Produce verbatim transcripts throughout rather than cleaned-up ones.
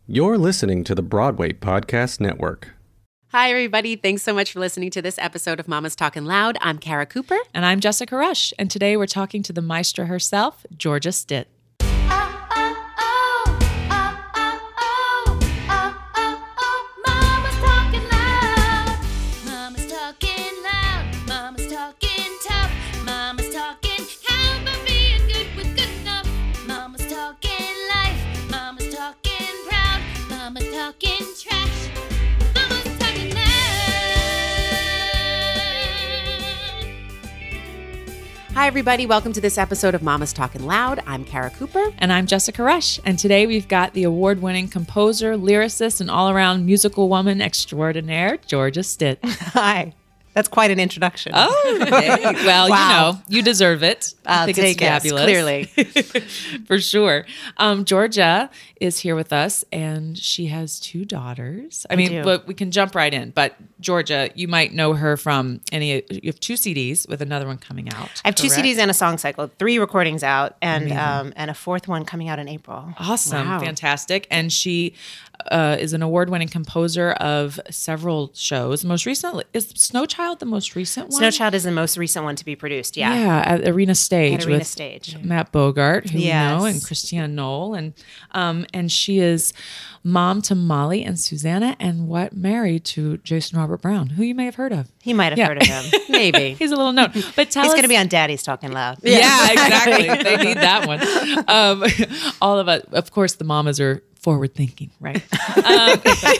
You're listening to the Broadway Podcast Network. Hi, everybody. Thanks so much for listening to this episode of Mama's Talkin' Loud. I'm Kara Cooper. And I'm Jessica Rush. And today we're talking to the maestra herself, Georgia Stitt. Hi, everybody. Welcome to this episode of Mama's Talkin' Loud. I'm Kara Cooper. And I'm Jessica Rush. And today we've got the award-winning composer, lyricist, and all-around musical woman extraordinaire, Georgia Stitt. Hi. That's quite an introduction. Oh, okay. Well, Wow. you know, you deserve it. I'll I think take it's fabulous. it, clearly. For sure. Um, Georgia is here with us, and she has two daughters. I, I mean, do. but we can jump right in. But Georgia, you might know her from any. You have two C Ds with another one coming out. I have two correct? C Ds and a song cycle, three recordings out, and um, and a fourth one coming out in April. Awesome. Wow. Fantastic. And she uh, is an award-winning composer of several shows. Most recently, is Snow Child the most recent one? Snow Child is the most recent one to be produced, yeah. Yeah, at Arena Stage At Arena with Stage. Matt Bogart, who Yes. we know, and Christiane Knoll. And, um, and she is mom to Molly and Susanna, and what married to Jason Robert Brown, who you may have heard of. He might have Yeah. heard of him. Maybe. He's a little known. But tell He's us. going to be on Daddy's Talking Loud. Yeah, exactly. They need that one. Um, all of us, of course, the mamas are forward thinking, right? Um,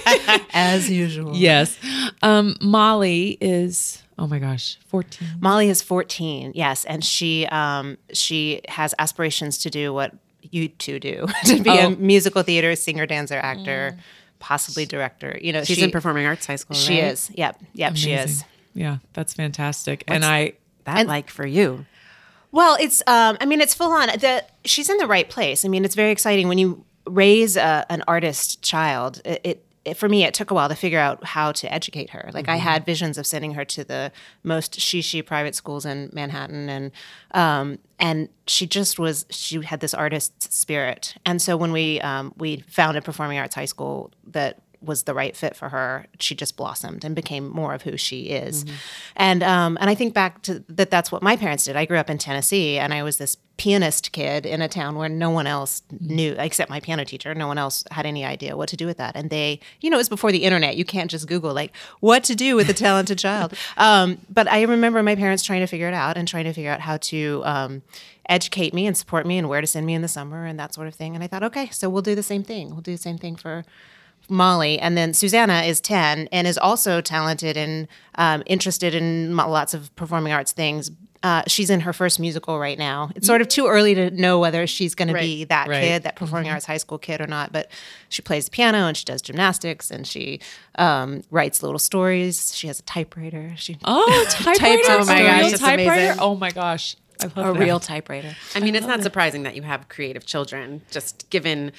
As usual. yes. Um, Molly is, oh my gosh, fourteen. Molly is fourteen, yes, and she um, she has aspirations to do what you two do, to be Oh. a musical theater singer, dancer, actor, possibly director. You know, She's she, in Performing Arts High School, She right? is. Yep. Yep. She Amazing. is. Yeah, that's fantastic. and I, That And- like for you? Well, it's. Um, I mean, it's full on. The she's in the right place. I mean, it's very exciting when you raise a, an artist child. It, it, it for me, it took a while to figure out how to educate her. Like I had visions of sending her to the most she-she private schools in Manhattan, and um, and she just was. She had this artist spirit, and so when we um, we found a performing arts high school that was the right fit for her, she just blossomed and became more of who she is. Mm-hmm. And um, and I think back to that that's what my parents did. I grew up in Tennessee, and I was this pianist kid in a town where no one else knew, except my piano teacher. No one else had any idea what to do with that. And they, you know, it was before the internet. You can't just Google like what to do with a talented child. Um, but I remember my parents trying to figure it out and trying to figure out how to um, educate me and support me and where to send me in the summer and that sort of thing. And I thought, okay, so we'll do the same thing. We'll do the same thing for Molly. And then Susanna is ten and is also talented and um, interested in mo- lots of performing arts things. Uh, she's in her first musical right now. It's sort of too early to know whether she's going to be that Right. kid, that performing arts high school kid or not. But she plays the piano and she does gymnastics and she um, writes little stories. She has a typewriter. She oh, typewriter. Oh my A gosh, real that's typewriter. amazing. Oh my gosh. I love A that. real typewriter. I mean, it's not surprising that you have creative children, just given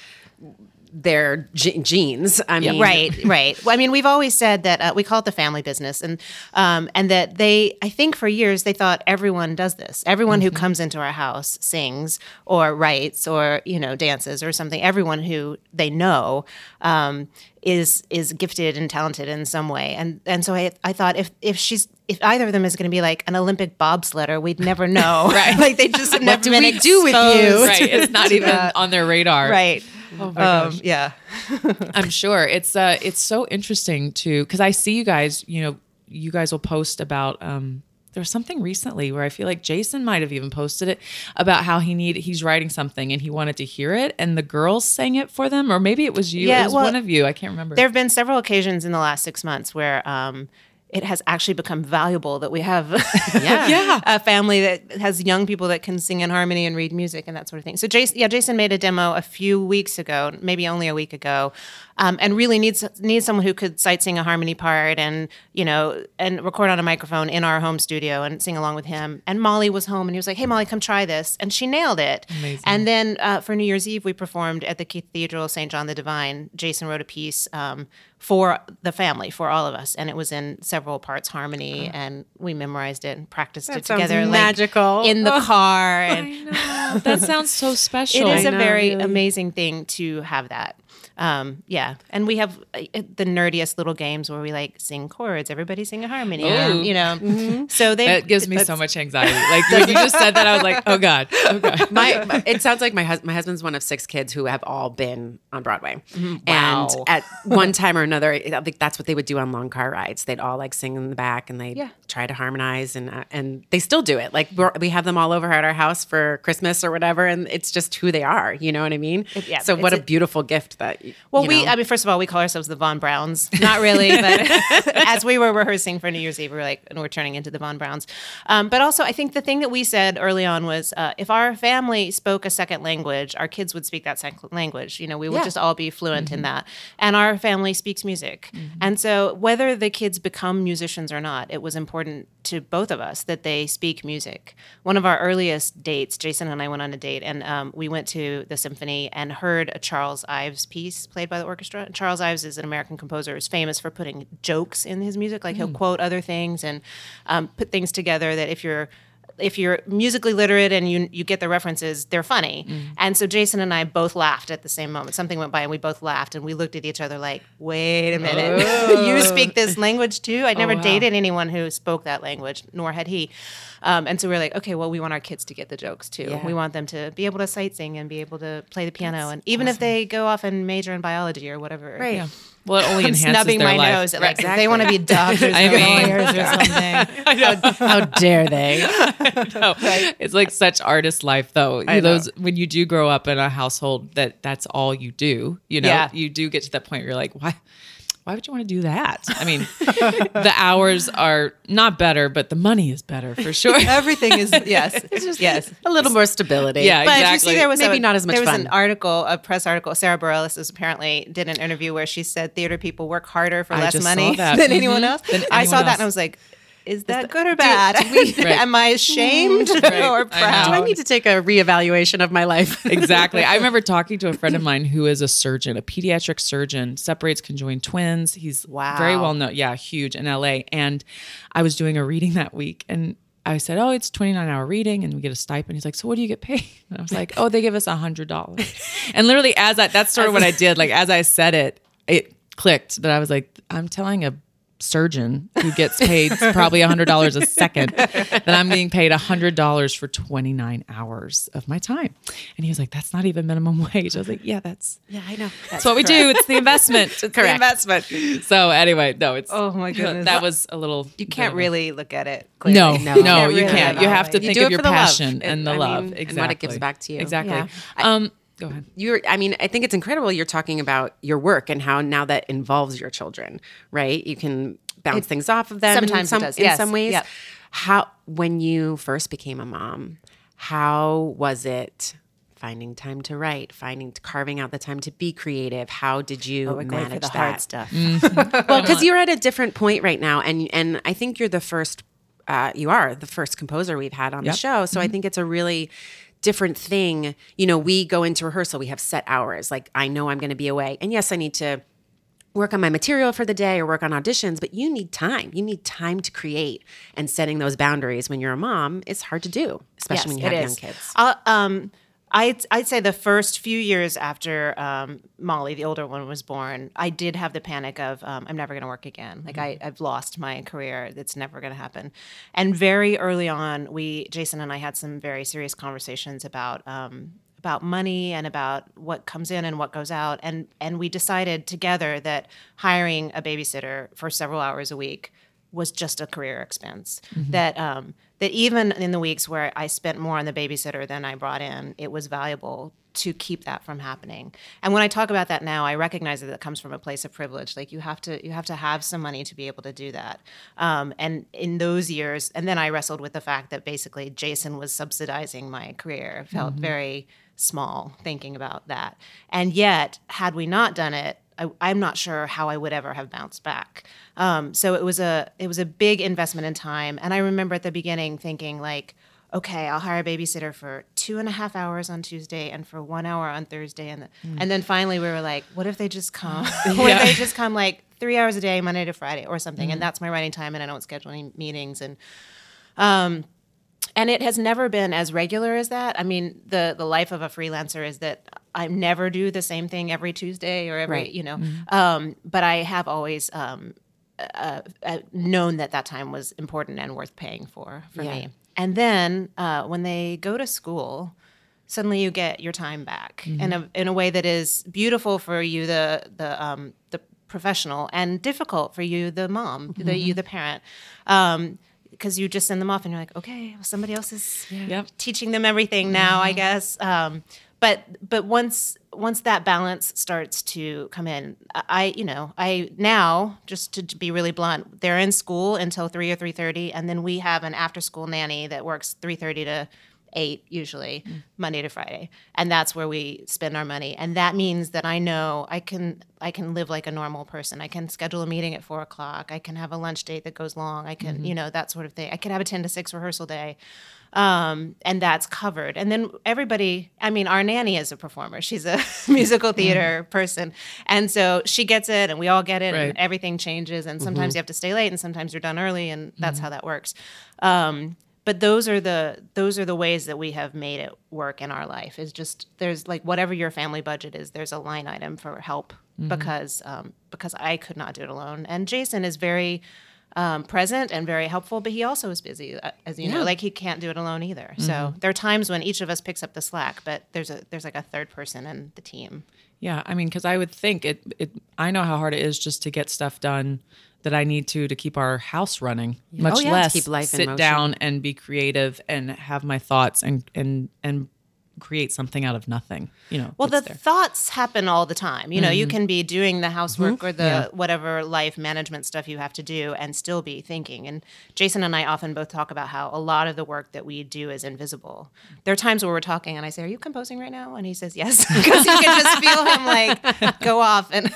their ge- genes. I mean, Right, right. Well, I mean, we've always said that uh, we call it the family business, and um, and that they, I think, for years they thought everyone does this. Everyone who comes into our house sings or writes or you know dances or something. Everyone who they know um, is is gifted and talented in some way. And and so I I thought if if she's if either of them is going to be like an Olympic bobsledder, we'd never know. Right? Like they just have never do been we do with exposed you? Right. It's not to even that. on their radar. Right. Oh my Um, gosh. yeah. I'm sure it's uh it's so interesting to because I see you guys. You know, you guys will post about um. There was something recently where I feel like Jason might have even posted it about how he need he's writing something and he wanted to hear it and the girls sang it for them, or maybe it was you. Yeah, it was well, one of you. I can't remember. There have been several occasions in the last six months where um, it has actually become valuable that we have Yeah. Yeah. a family that has young people that can sing in harmony and read music and that sort of thing. So Jason, yeah, Jason made a demo a few weeks ago, maybe only a week ago, um, and really needs needs someone who could sight sing a harmony part and you know and record on a microphone in our home studio and sing along with him. And Molly was home and he was like, "Hey, Molly, come try this," and she nailed it. Amazing. And then uh, for New Year's Eve, we performed at the Cathedral of Saint John the Divine. Jason wrote a piece um, for the family, for all of us, and it was in several parts harmony, and we memorized it and practiced That it sounds together, like, magical. in the car. And I know. That sounds so special. it is I a know, very really. amazing thing to have that. um, yeah. And we have uh, the nerdiest little games where we like sing chords. Everybody sing a harmony. Ooh. You know, mm-hmm. so they That gives me so much anxiety. Like when you just said that, I was like, oh God, oh God. my it sounds like my hus- my husband's one of six kids who have all been on Broadway. Wow. And at one time or another, I think that's what they would do on long car rides. They'd all like sing in the back and they Yeah. try to harmonize, and uh, and they still do it. Like we're, we have them all over at our house for Christmas or whatever, and it's just who they are. You know what I mean? It- yeah, so what it's a a- beautiful gift that. Well, you we, know. I mean, first of all, we call ourselves the Von Browns. Not really, but as we were rehearsing for New Year's Eve, we were like, and we're turning into the Von Browns. Um, but also, I think the thing that we said early on was uh, if our family spoke a second language, our kids would speak that second language. You know, we would Yeah. just all be fluent in that. And our family speaks music. And so whether the kids become musicians or not, it was important to both of us that they speak music. One of our earliest dates, Jason and I went on a date, and um, we went to the symphony and heard a Charles Ives piece played by the orchestra. Charles Ives is an American composer who's famous for putting jokes in his music. Like he'll quote other things and um, put things together that if you're if you're musically literate and you you get the references, they're funny. Mm. And so Jason and I both laughed at the same moment. Something went by and we both laughed and we looked at each other like, wait a minute, you speak this language too? I'd never Oh, wow. dated anyone who spoke that language, nor had he. Um, and so we were like, okay, well, we want our kids to get the jokes too. Yeah. We want them to be able to sight sing and be able to play the piano. And even if they go off and major in biology or whatever. Right. Yeah. Well, it only I'm enhances snubbing their my life. nose. Like, Right, if they want to be doctors I or mean- lawyers or something. How dare they? No, it's like such artist life, though. I know. Those when you do grow up in a household that that's all you do. You know, Yeah. you do get to that point where you're like, why? Why would you want to do that? I mean, the hours are not better, but the money is better for sure. Everything is, yes. yes. A little more stability. Yeah, But exactly. you see, there was Maybe a, not as much There was fun. an article, a press article. Sarah Bareilles is apparently did an interview where she said theater people work harder for I less just money saw that. than Mhm. anyone else. Than I saw anyone that else. and I was like, is that good or bad? Right. Am I ashamed Right. or I proud? Do know. I need to take a reevaluation of my life? Exactly. I remember talking to a friend of mine who is a surgeon, a pediatric surgeon, separates conjoined twins. He's Wow. very well known. Yeah, huge in L A. And I was doing a reading that week and I said, oh, it's twenty-nine hour reading and we get a stipend. He's like, so what do you get paid? And I was like, oh, they give us one hundred dollars. And literally as I, that's sort of what I did. Like as I said it, it clicked that I was like, I'm telling a surgeon who gets paid probably one hundred dollars a second that I'm being paid one hundred dollars for twenty-nine hours of my time. And he was like, that's not even minimum wage. I was like, yeah, that's Yeah, I know. that's what we do. It's the investment. It's the Correct. investment. So anyway, no, it's Oh my goodness. that was a little You can't bit of a- really look at it clearly. No, No. no, Can't you really can't. at You all. have to You think do of it your for the love. passion And, and the I love. mean, and exactly. what it gives back to you. Exactly. Yeah. Um, go ahead. You're, I mean, I think it's incredible you're talking about your work and how now that involves your children, right? You can bounce things off of them sometimes in some, it does, in yes. some ways. Yep. How, when you first became a mom, how was it finding time to write, finding, carving out the time to be creative? How did you We're going manage for the that? hard stuff. Well, because you're at a different point right now, and and I think you're the first. Uh, you are the first composer we've had on Yep. the show, so I think it's a really different thing. You know, we go into rehearsal, we have set hours. Like I know I'm going to be away, and yes, I need to work on my material for the day or work on auditions, but you need time. You need time to create, and setting those boundaries when you're a mom is hard to do, especially when you Yes, have it young is. kids. I'll, um, I'd, I'd say the first few years after um, Molly, the older one, was born, I did have the panic of um, I'm never going to work again. Like I, I've lost my career. It's never going to happen. And very early on, we, Jason and I, had some very serious conversations about um, about money and about what comes in and what goes out. And and we decided together that hiring a babysitter for several hours a week was just a career expense. That um, that even in the weeks where I spent more on the babysitter than I brought in, it was valuable to keep that from happening. And when I talk about that now, I recognize that it comes from a place of privilege. Like you have to you have to have some money to be able to do that. Um, and in those years, and then I wrestled with the fact that basically Jason was subsidizing my career. It felt very small thinking about that. And yet, had we not done it, I, I'm not sure how I would ever have bounced back. Um, so it was a it was a big investment in time. And I remember at the beginning thinking like, okay, I'll hire a babysitter for two and a half hours on Tuesday and for one hour on Thursday. And the, and then finally we were like, what if they just come? What if they just come like three hours a day, Monday to Friday or something? And that's my writing time and I don't schedule any meetings. And um, and it has never been as regular as that. I mean, the the life of a freelancer is that I never do the same thing every Tuesday or every, Right. you know, um, but I have always um, uh, uh, known that that time was important and worth paying for for Yeah. me. And then uh, when they go to school, suddenly you get your time back in a in a way that is beautiful for you, the the um, the professional, and difficult for you, the mom, the you, the parent. Um, because you just send them off and you're like, okay, well, somebody else is Yep. teaching them everything now, I guess. Um, but but once once that balance starts to come in, I you know I now, just to be really blunt, they're in school until three or three thirty, and then we have an after school nanny that works three thirty to eight usually, mm. Monday to Friday, and that's where we spend our money. And that means that I know I can I can live like a normal person. I can schedule a meeting at four o'clock. I can have a lunch date that goes long. I can mm-hmm. you know that sort of thing. I can have a ten to six rehearsal day, um, and that's covered. And then everybody, I mean, our nanny is a performer. She's a musical theater mm. person, and so she gets it, and we all get it, right. and everything changes. And sometimes mm-hmm. you have to stay late, and sometimes you're done early, and that's mm-hmm. how that works. Um, But those are the those are the ways that we have made it work in our life. Is just there's like whatever your family budget is, there's a line item for help mm-hmm. because um, because I could not do it alone. And Jason is very um, present and very helpful, but he also is busy, as you yeah. know. Like he can't do it alone either. Mm-hmm. So there are times when each of us picks up the slack, but there's a there's like a third person in the team. Yeah, I mean, because I would think it, it. I know how hard it is just to get stuff done that I need to to keep our house running, much oh, yeah, less keep life sit in motion. down and be creative and have my thoughts and and and create something out of nothing. You know. Well, the there. thoughts happen all the time. You know, mm-hmm. you can be doing the housework mm-hmm. or the yeah. whatever life management stuff you have to do and still be thinking. And Jason and I often both talk about how a lot of the work that we do is invisible. There are times where we're talking and I say, "Are you composing right now?" And he says, "Yes," because you can just feel him like go off. And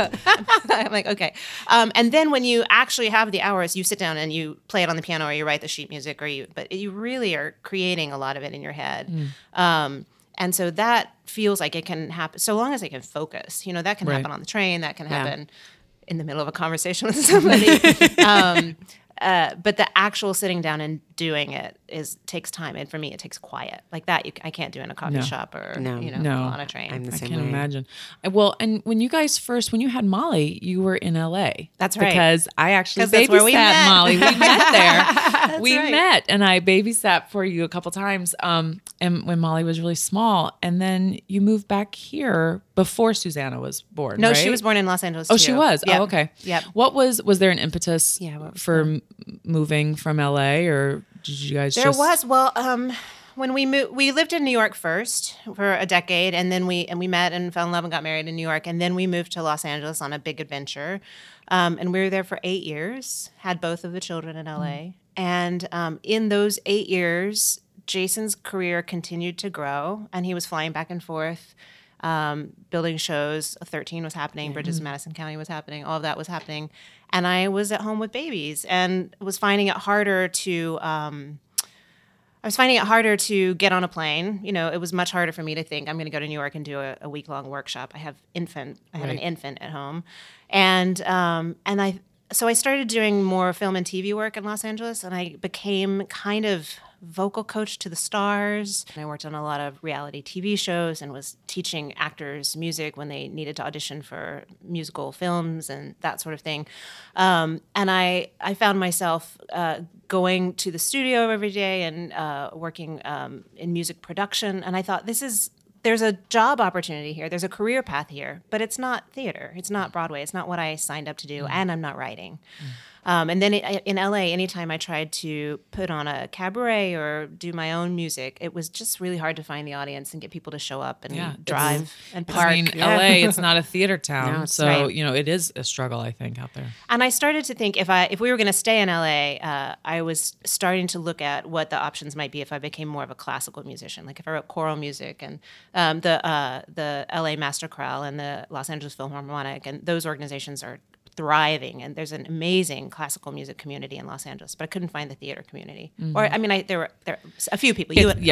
I'm like, "Okay." Um, and then when you actually have the hours, you sit down and you play it on the piano or you write the sheet music, or you. But you really are creating a lot of it in your head. Mm. Um, And so that feels like it can happen so long as I can focus. You know, that can right. happen on the train. That can yeah. happen in the middle of a conversation with somebody. um, uh, but the actual sitting down and doing it is takes time. And for me, it takes quiet. Like that, you, I can't do in a coffee No. shop or, No. you know, No. on a train. I'm the I same can't way. imagine. Uh, Well, and when you guys first, when you had Molly, you were in L A. That's right. Because I actually 'Cause that's where we babysat met. Molly. We met there. we right. met, and I babysat for you a couple times. Um, and when Molly was really small, and then you moved back here before Susanna was born. No, right? she was born in Los Angeles. Oh, too. she was. Yep. Oh, okay. Yep. What was was there an impetus Yeah, what was for m- moving from L A, or did you guys? There just... was. Well, um, when we moved, we lived in New York first for a decade, and then we and we met and fell in love and got married in New York, and then we moved to Los Angeles on a big adventure, um, and we were there for eight years. Had both of the children in L A, mm. and um, in those eight years, Jason's career continued to grow, and he was flying back and forth. Um, building shows. thirteen was happening. Bridges Mm-hmm. of Madison County was happening. All of that was happening. And I was at home with babies and was finding it harder to, um, I was finding it harder to get on a plane. You know, it was much harder for me to think I'm going to go to New York and do a, a week long workshop. I have infant, I have Right. an infant at home. And, um, and I, so I started doing more film and T V work in Los Angeles, and I became kind of vocal coach to the stars. And I worked on a lot of reality T V shows and was teaching actors music when they needed to audition for musical films and that sort of thing. Um, and I, I found myself uh, going to the studio every day and uh, working um, in music production. And I thought, this is there's a job opportunity here. There's a career path here, but it's not theater. It's not Broadway. It's not what I signed up to do, mm. and I'm not writing. Mm. Um, and then it, in L A, anytime I tried to put on a cabaret or do my own music, it was just really hard to find the audience and get people to show up and Yeah, drive and park. I mean, Yeah. L A, it's not a theater town, No, it's so right. you know it is a struggle, I think, out there. And I started to think if I if we were going to stay in L A, uh, I was starting to look at what the options might be if I became more of a classical musician, like if I wrote choral music and um, the uh, the L A Master Chorale and the Los Angeles Philharmonic, and those organizations are thriving, and there's an amazing classical music community in Los Angeles, but I couldn't find the theater community. Mm-hmm. Or I mean, I there were there a few people. You It, and, yeah, oh,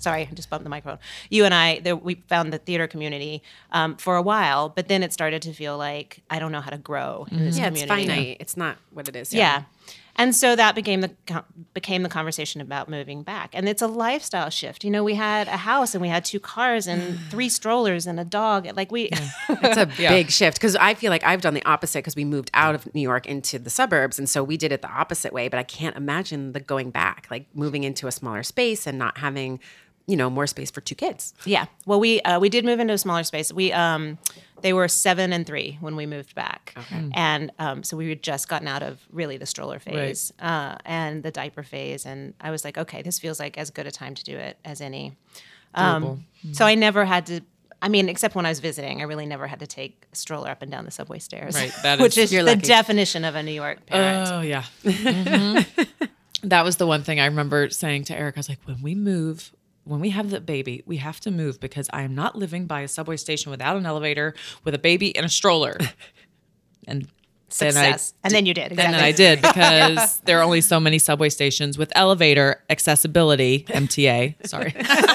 sorry, I just bumped the microphone. You and I, the, we found the theater community um, for a while, but then it started to feel like I don't know how to grow in this Yeah, community. it's finite. It's not what it is. Yeah. And so that became the became the conversation about moving back. And it's a lifestyle shift. You know, we had a house and we had two cars and three strollers and a dog. Like we It's a big shift because I feel like I've done the opposite because we moved out of New York into the suburbs. And so we did it the opposite way. But I can't imagine the going back, like moving into a smaller space and not having, you know, more space for two kids. Yeah. Well, we uh, we did move into a smaller space. We um they were seven and three when we moved back, okay. and um, so we had just gotten out of really the stroller phase right. uh, and the diaper phase, and I was like, okay, this feels like as good a time to do it as any. Um, mm-hmm. So I never had to. I mean, except when I was visiting, I really never had to take a stroller up and down the subway stairs, right? That which is, is the lucky. definition of a New York parent. Oh yeah. Mm-hmm. That was the one thing I remember saying to Eric. I was like, when we move. When we have the baby, we have to move because I am not living by a subway station without an elevator with a baby and a stroller. And success. Then I, and then you did. Exactly. And then I did because yeah. there are only so many subway stations with elevator accessibility, M T A. Sorry.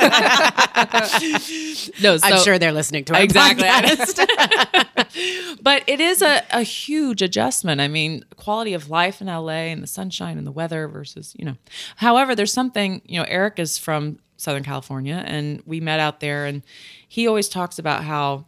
no, so, I'm sure they're listening to our exactly. podcast. But it is a, a huge adjustment. I mean, quality of life in L A and the sunshine and the weather versus, you know. However, there's something, you know, Eric is from Southern California and we met out there and he always talks about how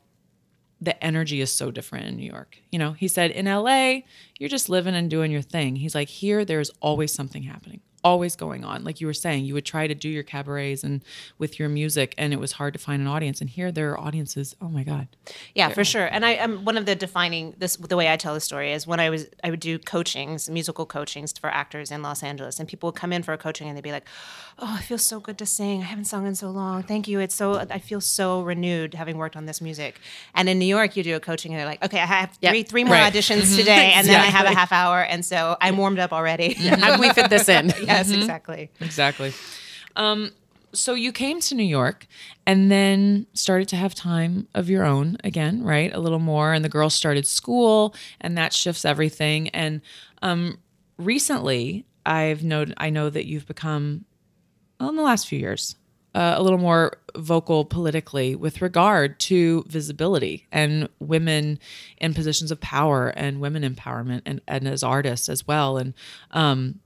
the energy is so different in New York. You know, he said in L A, you're just living and doing your thing. He's like, here, there's always something happening, always going on. Like you were saying, you would try to do your cabarets and with your music and it was hard to find an audience. And here there are audiences. Oh my God. Yeah, They're, for sure. And I am one of the defining this, the way I tell the story is when I was, I would do coachings, musical coachings for actors in Los Angeles and people would come in for a coaching and they'd be like, oh, it feels so good to sing. I haven't sung in so long. Thank you. It's so, I feel so renewed having worked on this music. And in New York, you do a coaching and they're like, okay, I have yep. three, three more right. auditions today. And then exactly. I have a half hour. And so I'm warmed up already. How can we fit this in? Yes, mm-hmm. exactly. Exactly. Um, so you came to New York and then started to have time of your own again, right? A little more. And the girls started school and that shifts everything. And um, recently I've known, I know that you've become, well, in the last few years, uh, a little more vocal politically with regard to visibility and women in positions of power and women empowerment and, and as artists as well. And um,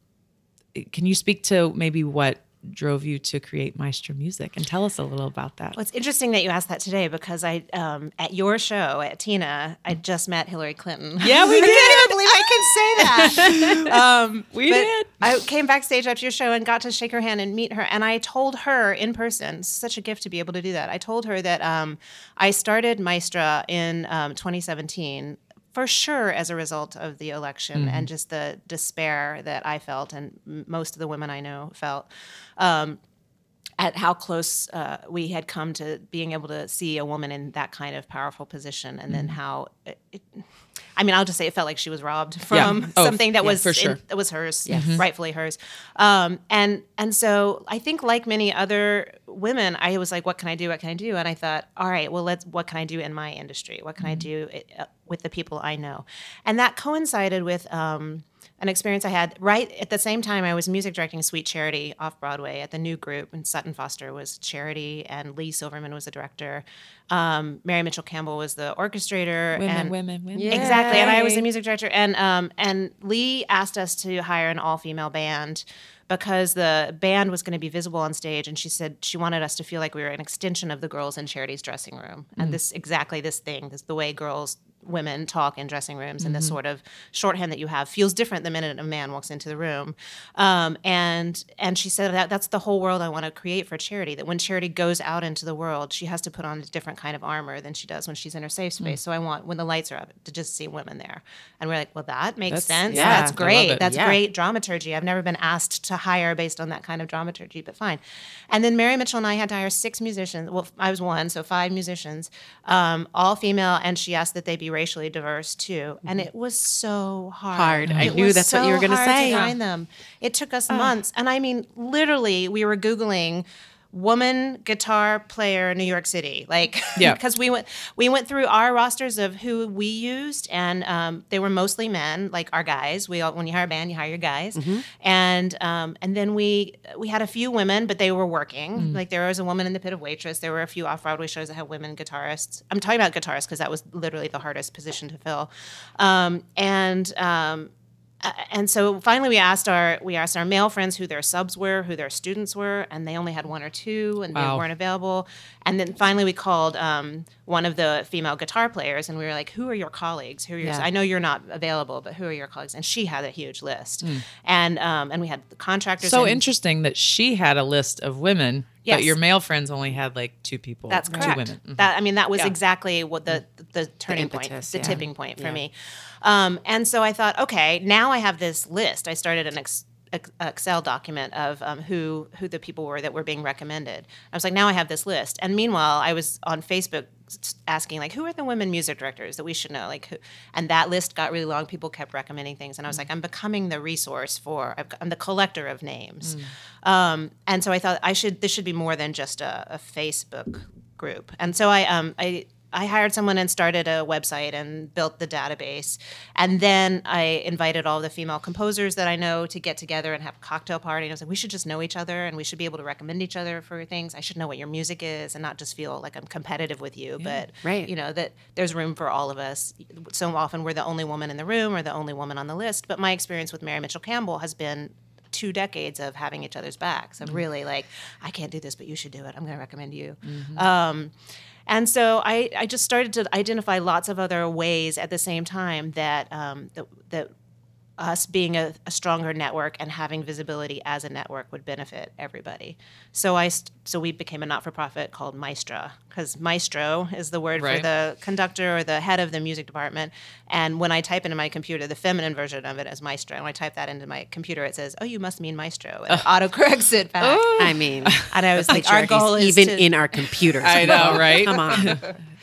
can you speak to maybe what drove you to create Maestra Music and tell us a little about that? Well, it's interesting that you asked that today because I, um, at your show at Tina, I just met Hillary Clinton. Yeah, we did. I can't even believe I can say that. um, we did. I came backstage after your show and got to shake her hand and meet her. And I told her in person, it's such a gift to be able to do that. I told her that um, I started Maestra in um, twenty seventeen for sure as a result of the election mm-hmm. and just the despair that I felt and m- most of the women I know felt um, at how close uh, we had come to being able to see a woman in that kind of powerful position and mm-hmm. then how it, it, I mean, I'll just say it felt like she was robbed from yeah. oh, something that yeah, was for sure. in, that was hers, yes. mm-hmm. rightfully hers. Um, and and so I think like many other women, I was like, what can I do? What can I do? And I thought, all right, well, let's. What can I do in my industry? What can mm-hmm. I do uh, with the people I know? And that coincided with um, an experience I had right at the same time. I was music directing Sweet Charity off Broadway at the New Group, and Sutton Foster was Charity, and Lee Silverman was the director. Um, Mary Mitchell Campbell was the orchestrator. Women, and women, women. Yay. Exactly, and I was the music director. And um, and Lee asked us to hire an all-female band because the band was going to be visible on stage, and she said she wanted us to feel like we were an extension of the girls in Charity's dressing room. Mm. And this exactly this thing, this the way girls women talk in dressing rooms, mm-hmm. and this sort of shorthand that you have feels different the minute a man walks into the room. Um, and and she said that that's the whole world I want to create for Charity, that when Charity goes out into the world, she has to put on a different kind of armor than she does when she's in her safe space. Mm. So I want, when the lights are up, to just see women there. And we're like, well, that makes that's, sense. Yeah, that's great. That's yeah. great dramaturgy. I've never been asked to hire based on that kind of dramaturgy, but fine. And then Mary Mitchell and I had to hire six musicians. Well, I was one, so five musicians, um, all female, and she asked that they be racially diverse too. And it was so hard. Hard. I It knew was that's so what you were going to hard say. to find them. It took us months. And I mean, literally, we were Googling woman guitar player in New York City. Like, Yeah. because we went we went through our rosters of who we used, and um, they were mostly men, like our guys. We all, when you hire a band, you hire your guys, Mm-hmm. and um, and then we we had a few women, but they were working. Mm. Like there was a woman in the Pit of Waitress. There were a few off Broadway shows that had women guitarists. I'm talking about guitarists because that was literally the hardest position to fill, um, and. Um, Uh, and so finally, we asked our we asked our male friends who their subs were, who their students were, and they only had one or two, and Wow. they weren't available. And then finally, we called um, one of the female guitar players, and we were like, "Who are your colleagues? Who are your? Yeah. I know you're not available, but who are your colleagues?" And she had a huge list, and um, and we had the contractors. So in. interesting that she had a list of women, Yes. but your male friends only had like two people. That's two correct. women. Mhm. That I mean, that was Yeah. exactly what the the turning point, impetus, the yeah. tipping point for Yeah. me. Um, and so I thought, okay, now I have this list. I started an ex- ex- Excel document of um, who who the people were that were being recommended. I was like, now I have this list. And meanwhile, I was on Facebook s- asking like, who are the women music directors that we should know? Like, who? And that list got really long. People kept recommending things, and I was like, I'm becoming the resource for. I've, I'm the collector of names. Um, and so I thought I should. This should be more than just a, a Facebook group. And so I um I. I hired someone and started a website and built the database. And then I invited all the female composers that I know to get together and have a cocktail party. And I was like, we should just know each other and we should be able to recommend each other for things. I should know what your music is and not just feel like I'm competitive with you, but Right. you know, that there's room for all of us. So often we're the only woman in the room or the only woman on the list. But my experience with Mary Mitchell Campbell has been two decades of having each other's backs. Of really like, I can't do this, but you should do it. I'm going to recommend you. Um, And so I, I just started to identify lots of other ways at the same time that um, that, that us being a, a stronger network and having visibility as a network would benefit everybody. So I st- so we became a not-for-profit called Maestra, because maestro is the word Right. for the conductor or the head of the music department. And when I type into my computer, the feminine version of it is maestro. And when I type that into my computer, it says, "Oh, you must mean maestro," and it autocorrects it back. I mean, And I was like, our goal is even to, in our computers. I know, right? Come on.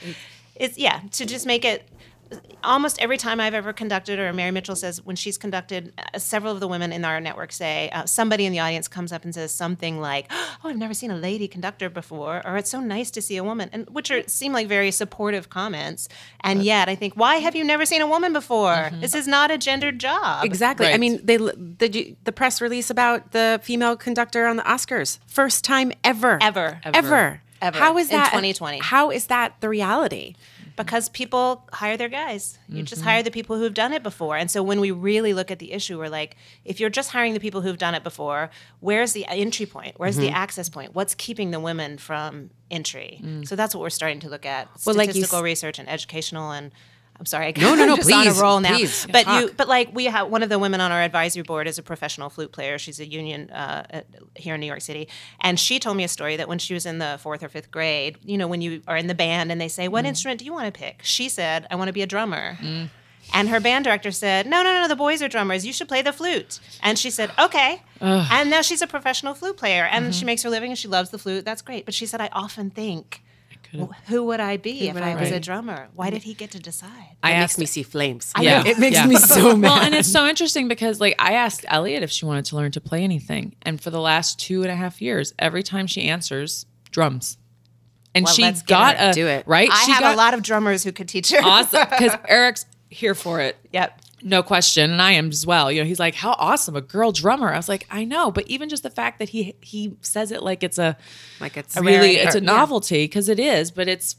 it's yeah to just make it almost every time I've ever conducted, or Mary Mitchell says when she's conducted, uh, several of the women in our network say, uh, somebody in the audience comes up and says something like, "Oh, I've never seen a lady conductor before," or "It's so nice to see a woman," and which are seem like very supportive comments. And yet I think, why have you never seen a woman before? This is not a gendered job. Exactly. I Right. mean, they did you, the press release about the female conductor on the Oscars. First time ever. Ever. Ever. Ever. How is In that twenty twenty. How is that the reality? Because people hire their guys. You just hire the people who've done it before. And so when we really look at the issue, we're like, if you're just hiring the people who've done it before, where's the entry point? Where's the access point? What's keeping the women from entry? So that's what we're starting to look at. Well, like you Statistical s- research and educational and I'm sorry, I No, no, no, I'm just on a please, roll now. please, but talk. you, but like we have one of the women on our advisory board is a professional flute player. She's a union uh, at, here in New York City, and she told me a story that when she was in the fourth or fifth grade, you know, when you are in the band and they say, "What instrument do you want to pick?" She said, "I want to be a drummer." And her band director said, no, no, no, the boys are drummers. You should play the flute. And she said, okay. And now she's a professional flute player. And she makes her living and she loves the flute. That's great. But she said, I often think, well, who would I be if would I I was be? a drummer? Why did he get to decide? I It makes asked me see flames. Yeah. It makes Yeah. me so mad. Well, and it's so interesting because, like, I asked Elliot if she wanted to learn to play anything, and for the last two and a half years, every time she answers, drums, and Well, she let's get got her. a Do it. right. I she have got a lot of drummers who could teach her. awesome because Eric's here for it. Yep. No question, and I am as well. You know, he's like, "How awesome, a girl drummer!" I was like, "I know," but even just the fact that he he says it like it's a like it's really rarity. it's a Yeah. novelty because it is, but it's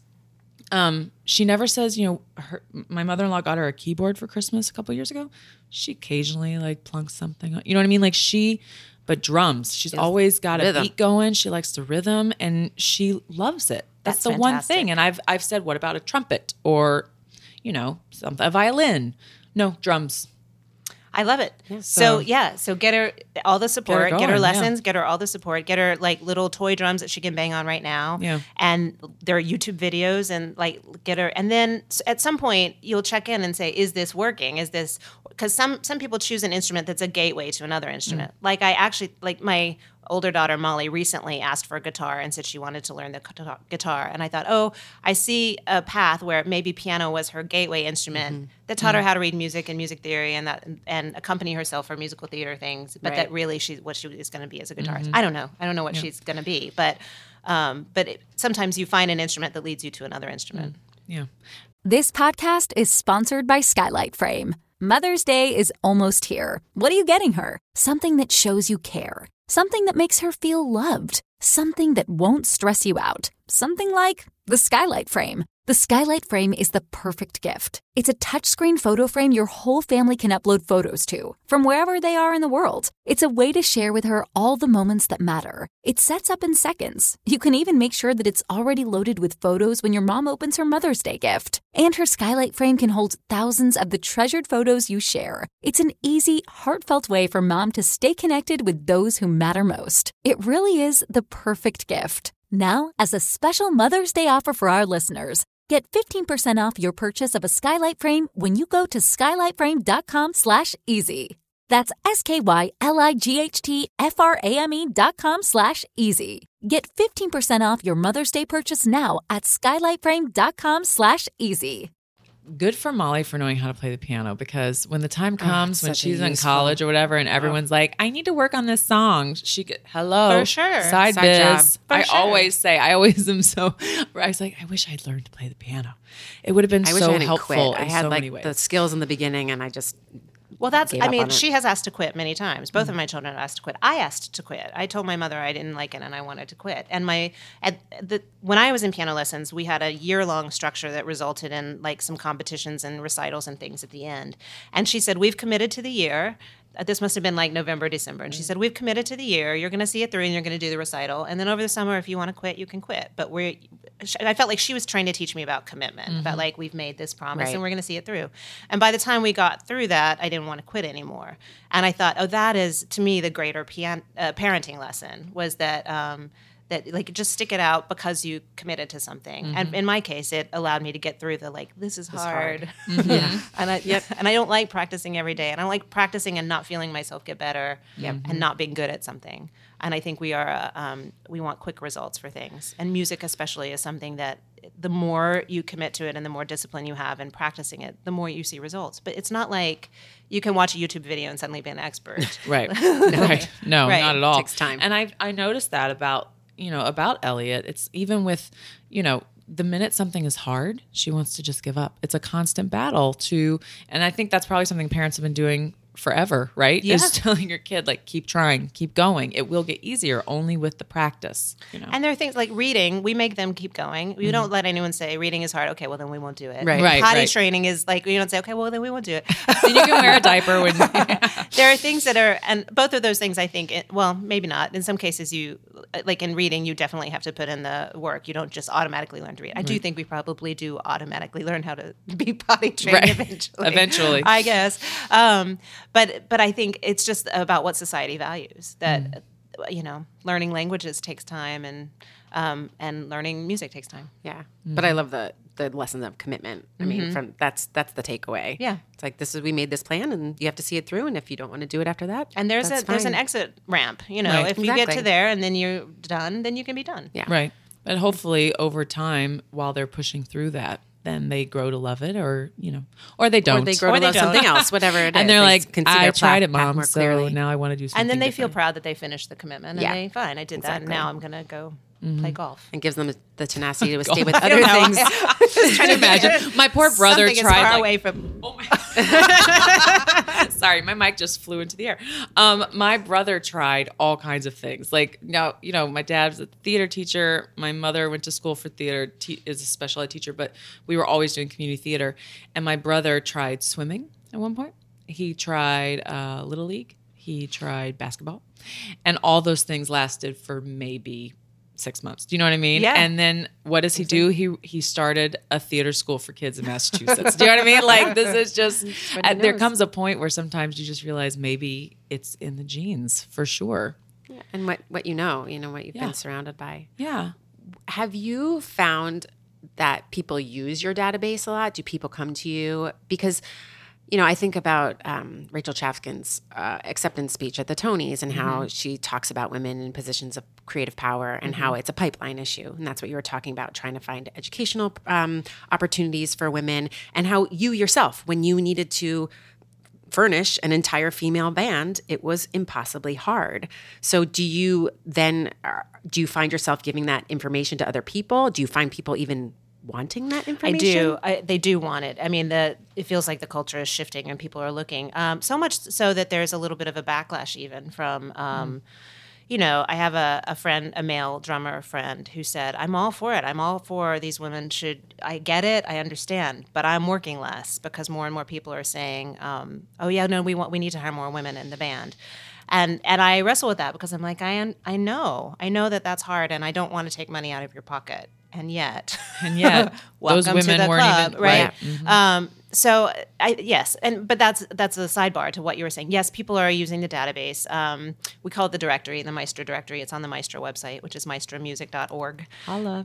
um she never says, you know, her, my mother-in-law got her a keyboard for Christmas a couple years ago. She occasionally like plunks something on, you know what I mean, like she but drums, she's always got a rhythm. beat going, she likes the rhythm and she loves it. That's, That's the one fantastic. thing. And I've I've said, what about a trumpet or, you know, something, a violin? No, drums. I love it. So, So- yeah, so get her all the support, get her, going, yeah. lessons, get her all the support, get her like little toy drums that she can bang on right now. Yeah. And there are YouTube videos and like get her, and then s- at some point you'll check in and say, is this working? Is this, because some some people choose an instrument that's a gateway to another instrument. Mm. Like I actually like my older daughter Molly recently asked for a guitar and said she wanted to learn the guitar, and I thought, oh, I see a path where maybe piano was her gateway instrument mm-hmm. that taught mm-hmm. her how to read music and music theory and that and accompany herself for musical theater things, but right. that really she's what she is going to be as a guitarist. Mm-hmm. I don't know. I don't know what yeah. she's going to be, but um, but it, sometimes you find an instrument that leads you to another instrument. Mm. Yeah. This podcast is sponsored by Skylight Frame. Mother's Day is almost here. What are you getting her? Something that shows you care. Something that makes her feel loved. Something that won't stress you out. Something like the Skylight Frame. The Skylight Frame is the perfect gift. It's a touchscreen photo frame your whole family can upload photos to, from wherever they are in the world. It's a way to share with her all the moments that matter. It sets up in seconds. You can even make sure that it's already loaded with photos when your mom opens her Mother's Day gift. And her Skylight Frame can hold thousands of the treasured photos you share. It's an easy, heartfelt way for mom to stay connected with those who matter most. It really is the perfect gift. Now, as a special Mother's Day offer for our listeners, get fifteen percent off your purchase of a Skylight Frame when you go to skylightframe.com slash easy. That's S-K-Y-L-I-G-H-T-F-R-A-M-E dot com slash easy. Get fifteen percent off your Mother's Day purchase now at skylightframe.com slash easy. Good for Molly for knowing how to play the piano, because when the time comes oh, when she's in college or whatever and everyone's oh. like, I need to work on this song, she could, hello, for sure, side, side biz. job. For I sure. always say, I always am so, I was like, I wish I'd learned to play the piano. It would have been I so wish I hadn't helpful quit. in I had so like many ways. the skills in the beginning and I just Well, that's, gave I up mean, on it. she has asked to quit many times. Both mm-hmm. of my children have asked to quit. I asked to quit. I told my mother I didn't like it and I wanted to quit. And my, at the, when I was in piano lessons, we had a year-long structure that resulted in like some competitions and recitals and things at the end. And she said, we've committed to the year. This must have been like November, December. And she said, we've committed to the year. You're going to see it through and you're going to do the recital. And then over the summer, if you want to quit, you can quit. But we're, I felt like she was trying to teach me about commitment, mm-hmm. about like, we've made this promise right. and we're going to see it through. And by the time we got through that, I didn't want to quit anymore. And I thought, oh, that is, to me, the greater pian- uh, parenting lesson was that, um, that like just stick it out because you committed to something. Mm-hmm. And in my case, it allowed me to get through the like, this is It's hard. hard. Mm-hmm. Yeah. And I yep. and I don't like practicing every day. And I like practicing and not feeling myself get better yep. and not being good at something. And I think we are uh, um, we want quick results for things. And music especially is something that the more you commit to it and the more discipline you have in practicing it, the more you see results. But it's not like you can watch a YouTube video and suddenly be an expert. Right. no. Right. No, right. not at all. It takes time. And I I noticed that about you know, about Elliot. It's even with, you know, the minute something is hard, she wants to just give up. It's a constant battle to, and I think that's probably something parents have been doing forever, right? Yeah. Is telling your kid, like, keep trying, keep going. It will get easier only with the practice, you know? And there are things like reading, we make them keep going. We mm-hmm. don't let anyone say reading is hard. Okay, well, then we won't do it. Right. Right, Potty right. training is like, we don't say, okay, well, then we won't do it. Then you can wear a diaper when... There are things that are, and both of those things, I think, it, well, maybe not. In some cases, you, like in reading, you definitely have to put in the work. You don't just automatically learn to read. I right. do think we probably do automatically learn how to be potty trained right. eventually. Eventually. I guess. Um, but, but I think it's just about what society values. That, mm. you know, learning languages takes time and um, and learning music takes time. Yeah. Mm-hmm. But I love the the lesson of commitment. I mean, Mm-hmm. from that's that's the takeaway. Yeah. It's like, this is, we made this plan and you have to see it through. And if you don't want to do it after that, And there's that's a there's an fine. exit ramp. You know, Right. if you get Exactly. to there and then you're done, then you can be done. Yeah. Right. But hopefully over time, while they're pushing through that, then they grow to love it, or, you know, or they don't. Or they grow Or to they love don't. something else, whatever it is. and they're They like, can see I their tried it, path mom, more so clearly. now I want to do something And then they feel different. proud that they finished the commitment. And Yeah. they, fine, I did that. And Exactly. now I'm going to go play golf. And gives them the tenacity to stay Golf. with I other don't know. things. Just trying to imagine. My poor brother Something tried, as far like- away from. Oh my. Sorry, my mic just flew into the air. Um, my brother tried all kinds of things. Like, now, you know, my dad's a theater teacher. My mother went to school for theater, te- is a special ed teacher, but we were always doing community theater. And my brother tried swimming at one point. He tried uh, Little League. He tried basketball. And all those things lasted for maybe six months. Do you know what I mean? Yeah. And then what does he do? He he started a theater school for kids in Massachusetts. Do you know what I mean? Like, this is just, what he uh, there knows. comes a point where sometimes you just realize maybe it's in the genes for sure. Yeah. And what, what you know, you know, what you've Yeah. been surrounded by. Yeah. Have you found that people use your database a lot? Do people come to you? Because, You know, I think about um, Rachel Chafkin's uh, acceptance speech at the Tonys and how mm-hmm. she talks about women in positions of creative power and mm-hmm. how it's a pipeline issue. And that's what you were talking about, trying to find educational um, opportunities for women, and how you yourself, when you needed to furnish an entire female band, it was impossibly hard. So do you then, uh, do you find yourself giving that information to other people? Do you find people even wanting that information? I do. I, they do want it. I mean, the it feels like the culture is shifting and people are looking. Um, so much so that there's a little bit of a backlash even from, um, mm. you know, I have a, a friend, a male drummer friend who said, I'm all for it. I'm all for these women should, I get it, I understand, but I'm working less because more and more people are saying, um, oh yeah, no, we want, we need to hire more women in the band. And and I wrestle with that because I'm like, I I know, I know that that's hard, and I don't want to take money out of your pocket. And yet, and yet, welcome those women to the weren't club, even right? right. Mm-hmm. Um, so I yes, and but that's that's a sidebar to what you were saying. Yes, people are using the database. Um, we call it the directory, the Maestro directory. It's on the Maestro website, which is maestro music dot org. Holla.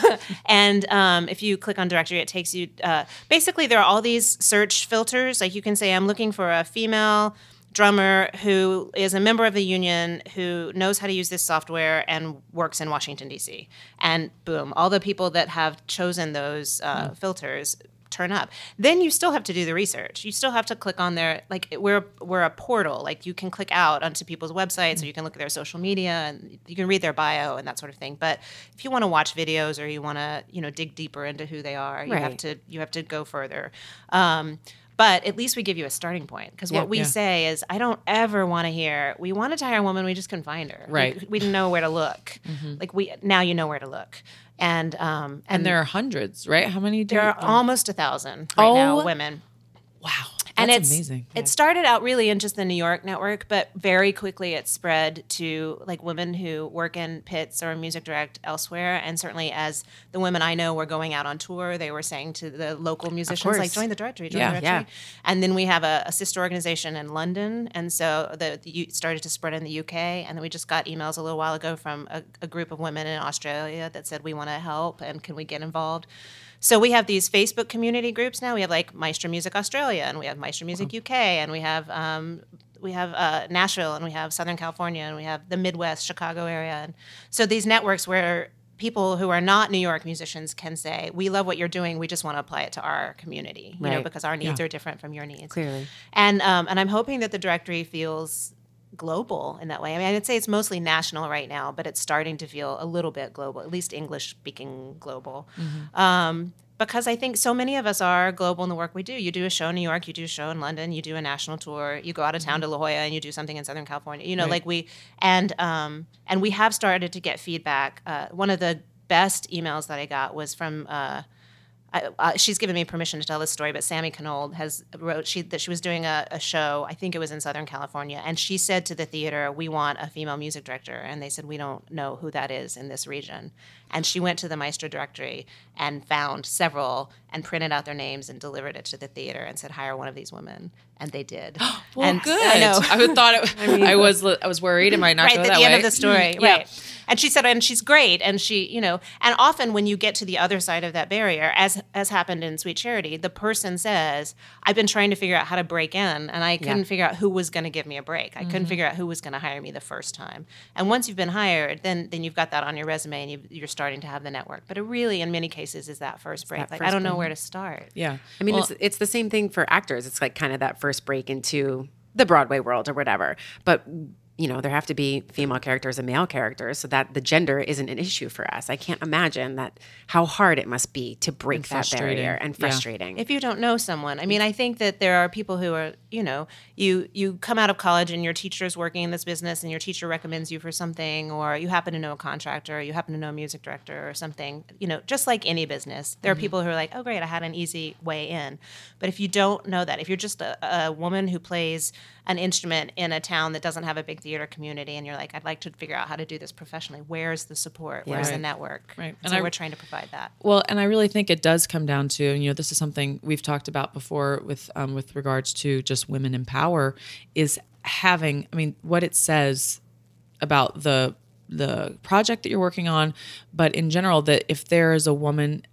And um, if you click on directory, it takes you. Uh, basically, there are all these search filters. Like you can say, I'm looking for a female drummer who is a member of the union, who knows how to use this software and works in Washington, D C. And boom, all the people that have chosen those uh, mm. filters turn up. Then you still have to do the research. You still have to click on their, like we're we're a portal. Like you can click out onto people's websites, mm. or you can look at their social media and you can read their bio and that sort of thing. But if you want to watch videos or you want to, you know, dig deeper into who they are, you right. have to you have to go further. Um, But at least we give you a starting point, because yeah, what we yeah. say is, I don't ever want to hear, we wanted to hire a woman, we just couldn't find her. Right. We, we didn't know where to look. Mm-hmm. Like we now you know where to look. And um, and, and there are hundreds, right? How many? Do there you, are um, almost a thousand right oh, now, women. Wow. And That's it's amazing. It started out really in just the New York network, but very quickly it spread to like women who work in pits or music direct elsewhere. And certainly as the women I know were going out on tour, they were saying to the local musicians, like, join the directory, join Yeah, the directory. yeah. And then we have a, a sister organization in London. And so the, the it started to spread in the U K. And then we just got emails a little while ago from a, a group of women in Australia that said, we want to help and can we get involved? So we have these Facebook community groups now. We have like Maestro Music Australia, and we have Maestro Music U K, and we have um, we have uh, Nashville, and we have Southern California, and we have the Midwest, Chicago area. And so these networks where people who are not New York musicians can say, we love what you're doing, we just want to apply it to our community, you right. know, because our needs Yeah. are different from your needs. Clearly. And um, and I'm hoping that the directory feels global in that way. I mean, I'd say it's mostly national right now, but it's starting to feel a little bit global, at least English-speaking global. Mm-hmm. Um, because I think so many of us are global in the work we do. You do a show in New York, you do a show in London, you do a national tour, you go out of town to La Jolla and you do something in Southern California. You know, Right. like we, and um, and we have started to get feedback. Uh, one of the best emails that I got was from, uh, I, uh, she's given me permission to tell this story, but Sammy Knold has wrote she that she was doing a, a show, I think it was in Southern California, and she said to the theater, we want a female music director, and they said, we don't know who that is in this region. And she went to the Maestro directory and found several and printed out their names and delivered it to the theater and said, hire one of these women. And they did. Well, and good. I know. I would thought it, I, mean, I was I was worried. It might not right go at that the way. end of the story, Yeah. right? And she said, and she's great, and she, you know, and often when you get to the other side of that barrier, as as happened in Sweet Charity, the person says, "I've been trying to figure out how to break in, and I couldn't Yeah. figure out who was going to give me a break. I Mm-hmm. couldn't figure out who was going to hire me the first time. And once you've been hired, then then you've got that on your resume, and you, you're starting to have the network. But it really, in many cases, is that first break. that Like first I don't know break. where to start. Yeah. I mean, Well, it's it's the same thing for actors. It's like kind of that first break into the Broadway world or whatever. But you know, there have to be female characters and male characters so that the gender isn't an issue for us. I can't imagine that how hard it must be to break And that frustrating. barrier and Yeah. frustrating. If you don't know someone, I mean, I think that there are people who are, you know, you you come out of college and your teacher's working in this business and your teacher recommends you for something, or you happen to know a contractor, or you happen to know a music director or something, you know, just like any business, there are people who are like, oh, great, I had an easy way in. But if you don't know that, if you're just a, a woman who plays an instrument in a town that doesn't have a big theater community and you're like, I'd like to figure out how to do this professionally, where's the support? Where's Right. the network? Right. And And so I- we're trying to provide that. Well, and I really think it does come down to, and you know, this is something we've talked about before with um, with regards to just women in power, is having, I mean, what it says about the the project that you're working on, but in general, that if there is a woman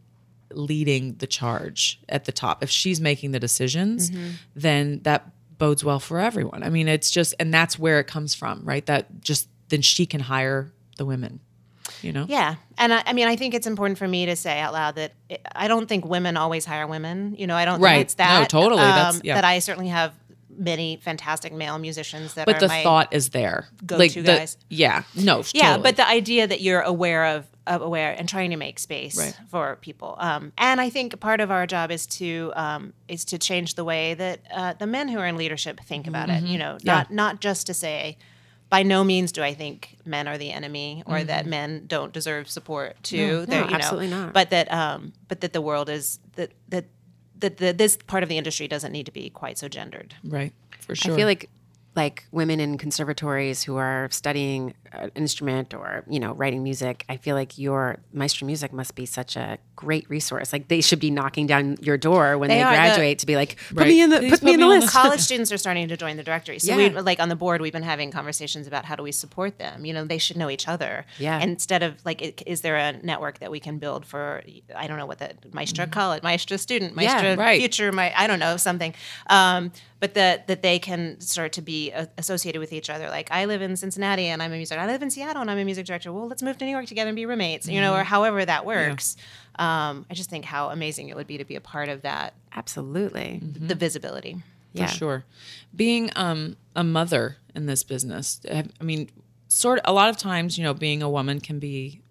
leading the charge at the top. If she's making the decisions, Mm-hmm. then that bodes well for everyone. I mean, it's just, and that's where it comes from, right? That just, then she can hire the women, you know? Yeah. And I, I mean, I think it's important for me to say out loud that it, I don't think women always hire women. You know, I don't Right. think it's that. No, totally. Um, That's- yeah. That I certainly have many fantastic male musicians that But are the my thought is there. go-to the- guys. Yeah. No, Yeah, totally. but the idea that you're aware of, of aware and trying to make space Right. for people, um, and I think part of our job is to um, is to change the way that uh, the men who are in leadership think about it. You know, not Yeah. not just to say, by no means do I think men are the enemy or that Mm-hmm. men don't deserve support too. No, They're, no, you know, absolutely not. But that um, but that the world is that that that the, this part of the industry doesn't need to be quite so gendered. right. For sure. I feel like like women in conservatories who are studying an instrument or, you know, writing music, I feel like your Maestro Music must be such a great resource. Like they should be knocking down your door when They they, are. The- graduate to be like, put Right. me in the Please put me in the on list. College students are starting to join the directory. So Yeah. we like on the board, we've been having conversations about how do we support them. You know, they should know each other. Yeah. Instead of like, it, is there a network that we can build for? I don't know what the Maestro college, Maestro student, Yeah, Maestro right. future, my I don't know something. Um, but that that they can start to be uh, associated with each other. Like I live in Cincinnati and I'm a music. I live in Seattle and I'm a music director. Well, let's move to New York together and be roommates. You know, or however that works. Um, I just think how amazing it would be to be a part of that. Absolutely. The visibility. Yeah. For sure. Being um, a mother in this business, I I mean, sort of, a lot of times, you know, being a woman can be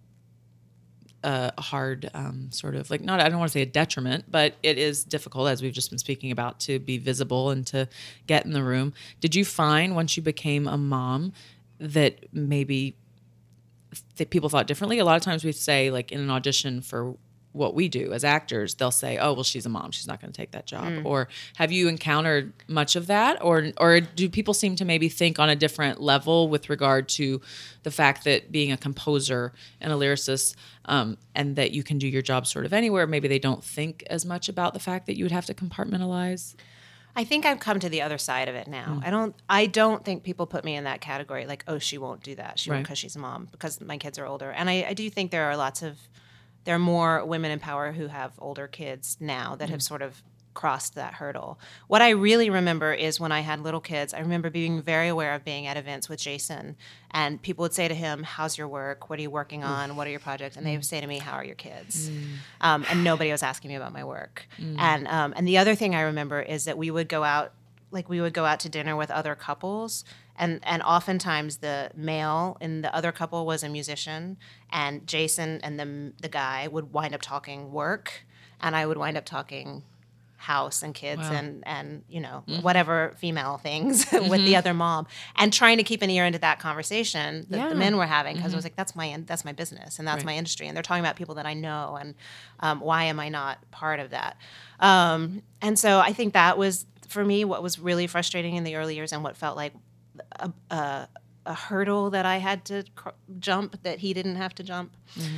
a hard um, sort of like, not, I don't want to say a detriment, but it is difficult, as we've just been speaking about, to be visible and to get in the room. Did you find once you became a mom that maybe that people thought differently? A lot of times we say, like in an audition for what we do as actors, they'll say, oh, well, she's a mom, she's not going to take that job. Or have you encountered much of that? Or or do people seem to maybe think on a different level with regard to the fact that being a composer and a lyricist, um, and that you can do your job sort of anywhere, maybe they don't think as much about the fact that you would have to compartmentalize? I think I've come to the other side of it now. I don't. I don't think people put me in that category. Like, oh, she won't do that. She won't Right. because she's a mom. Because my kids are older, and I, I do think there are lots of, there are more women in power who have older kids now that have sort of crossed that hurdle. What I really remember is when I had little kids. I remember being very aware of being at events with Jason, and people would say to him, "How's your work? What are you working on? What are your projects?" And they would say to me, "How are your kids?" Um, and nobody was asking me about my work. And um, and the other thing I remember is that we would go out, like we would go out to dinner with other couples, and and oftentimes the male in the other couple was a musician, and Jason and the the guy would wind up talking work, and I would wind up talking house and kids Wow. and and you know whatever female things with the other mom, and trying to keep an ear into that conversation that Yeah. the men were having, because I was like, that's my that's my business and that's Right. my industry, and they're talking about people that I know, and um, why am I not part of that? Um, and so I think that was for me what was really frustrating in the early years, and what felt like a, a, a hurdle that I had to cr- jump that he didn't have to jump.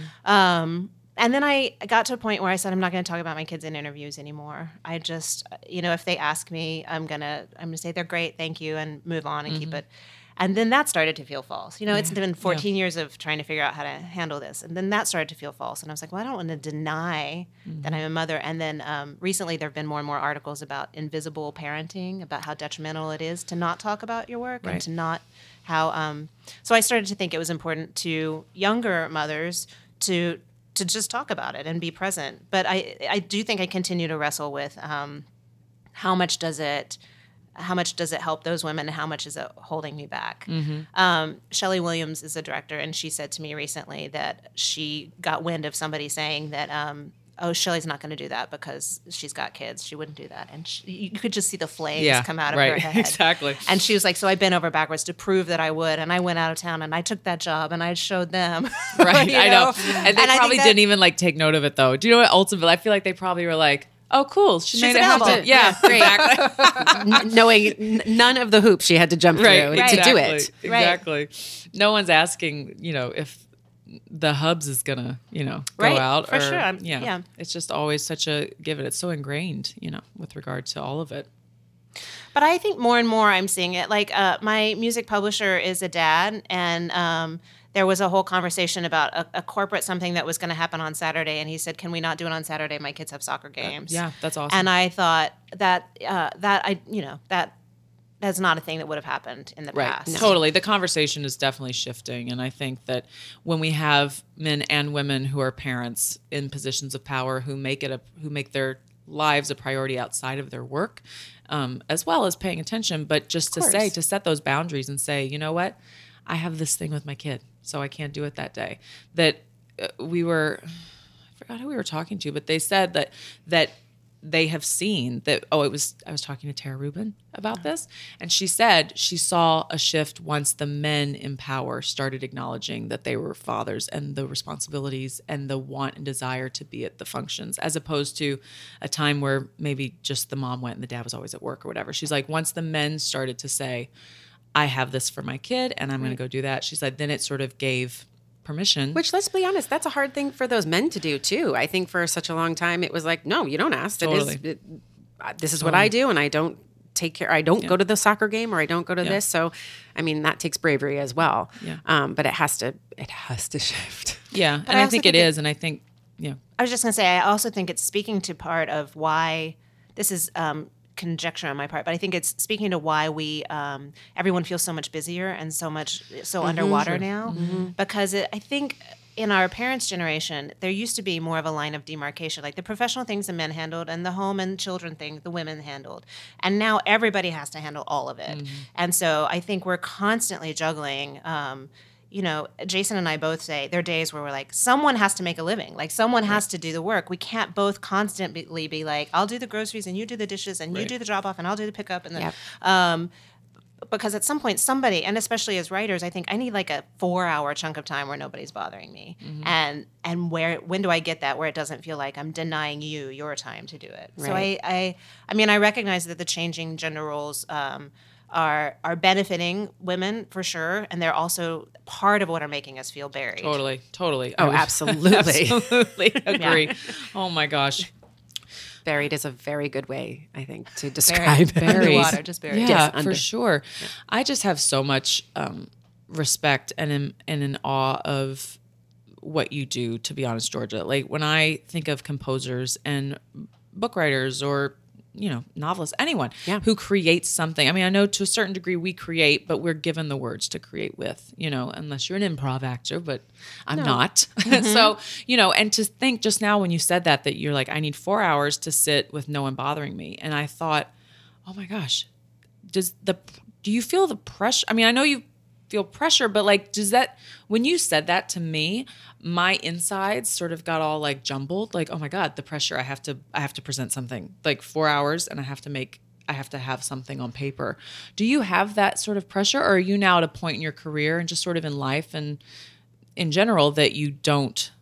Um, and then I got to a point where I said, I'm not going to talk about my kids in interviews anymore. I just, you know, if they ask me, I'm gonna, I'm gonna say they're great, thank you, and move on and keep it. And then that started to feel false. You know, it's been fourteen years of trying to figure out how to handle this, and then that started to feel false. And I was like, well, I don't want to deny that I'm a mother. And then um, recently, there have been more and more articles about invisible parenting, about how detrimental it is to not talk about your work and Right. to not how. Um, so I started to think it was important to younger mothers to to just talk about it and be present. But I I do think I continue to wrestle with um, how much does it how much does it help those women and how much is it holding me back? Um, Shelley Williams is a director, and she said to me recently that she got wind of somebody saying that, um, oh, Shelley's not going to do that because she's got kids. She wouldn't do that. And she, you could just see the flames Yeah, come out of right. her head. Exactly. And she was like, so I bent over backwards to prove that I would. And I went out of town and I took that job and I showed them. Right, You I know. And they And I probably think that- didn't even like take note of it though. Do you know what? Ultimately, I feel like they probably were like, "Oh, cool, she She's made it happen." available. Yeah, Great. exactly. N- knowing n- none of the hoops she had to jump through right, to exactly, do it. Right. Exactly. No one's asking, you know, if the hubs is gonna, you know, go Right, out. for or, sure. I'm- Yeah. yeah. It's just always such a given. It's so ingrained, you know, with regard to all of it. But I think more and more I'm seeing it. Like uh, my music publisher is a dad, and um, there was a whole conversation about a, a corporate something that was going to happen on Saturday, and he said, "Can we not do it on Saturday? My kids have soccer games." Yeah, that's awesome. And I thought that uh, that I you know that that's not a thing that would have happened in the Right. past. Totally. The conversation is definitely shifting. And I think that when we have men and women who are parents in positions of power who make it a who make their lives a priority outside of their work, um, as well as paying attention, but just to say, to set those boundaries and say, you know what, I have this thing with my kid, so I can't do it that day. That uh, we were, I forgot who we were talking to, but they said that that they have seen that, oh, it was, I was talking to Tara Rubin about this, and she said she saw a shift once the men in power started acknowledging that they were fathers and the responsibilities and the want and desire to be at the functions, as opposed to a time where maybe just the mom went and the dad was always at work or whatever. She's like, once the men started to say, I have this for my kid and I'm going to go do that, she said, then it sort of gave permission. Which, let's be honest, that's a hard thing for those men to do too. I think for such a long time it was like, no, you don't ask. Totally. It is, it, uh, this is what I do, and I don't take care. I don't Yeah. go to the soccer game, or I don't go to Yeah. this. So, I mean, that takes bravery as well. Yeah. Um, but it has to. It has to shift. Yeah, and I I, also think think it it- is, and I think, yeah. I was just going to say, I also think it's speaking to part of why this is um, conjecture on my part, but I think it's speaking to why we um, everyone feels so much busier and so much so underwater now, because it, I think in our parents' generation, there used to be more of a line of demarcation, like the professional things the men handled and the home and children thing the women handled, and now everybody has to handle all of it, and so I think we're constantly juggling. Um, you know, Jason and I both say there are days where we're like, someone has to make a living. Like, someone has to do the work. We can't both constantly be like, I'll do the groceries and you do the dishes and you Right. do the drop off and I'll do the pickup. And the, Yep. um, because at some point somebody, and especially as writers, I think I need like a four hour chunk of time where nobody's bothering me. And and where when do I get that where it doesn't feel like I'm denying you your time to do it? So I, Right. I I mean I recognize that the changing gender roles um, are are benefiting women for sure, and they're also part of what are making us feel buried. Totally, totally. Oh, I would absolutely. absolutely agree. Oh my gosh. Buried is a very good way, I think, to Buried. describe it. Buried. Buried. Water, just buried. Yeah, Yes, for under. sure. I just have so much um, respect and in, and in awe of what you do, to be honest, Georgia. Like when I think of composers and book writers or, you know, novelists, anyone Yeah. who creates something. I mean, I know to a certain degree we create, but we're given the words to create with, you know, unless you're an improv actor, but I'm not. So, you know, and to think just now when you said that, that you're like, I need four hours to sit with no one bothering me. And I thought, oh my gosh, does the, do you feel the pressure? I mean, I know you feel pressure, but like, does that, when you said that to me, my insides sort of got all like jumbled, like, oh my God, the pressure, I have to, I have to present something like four hours and I have to make, I have to have something on paper. Do you have that sort of pressure, or are you now at a point in your career and just sort of in life and in general that you don't,